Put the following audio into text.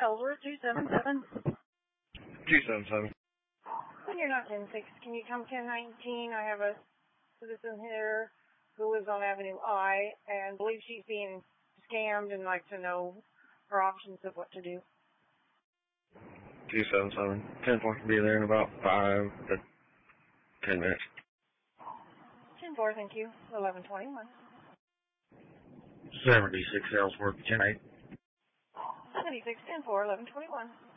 Ellsworth 277. 277. When you're not 10-6, can you come 10-19? I have a citizen here who lives on Avenue I and believes she's being scammed and like to know her options of what to do. 277. 10-4 can be there in about 5 to 10 minutes. 10-4, thank you. 1121. 76 Ellsworth 10-8. 76, 10-4, 1121.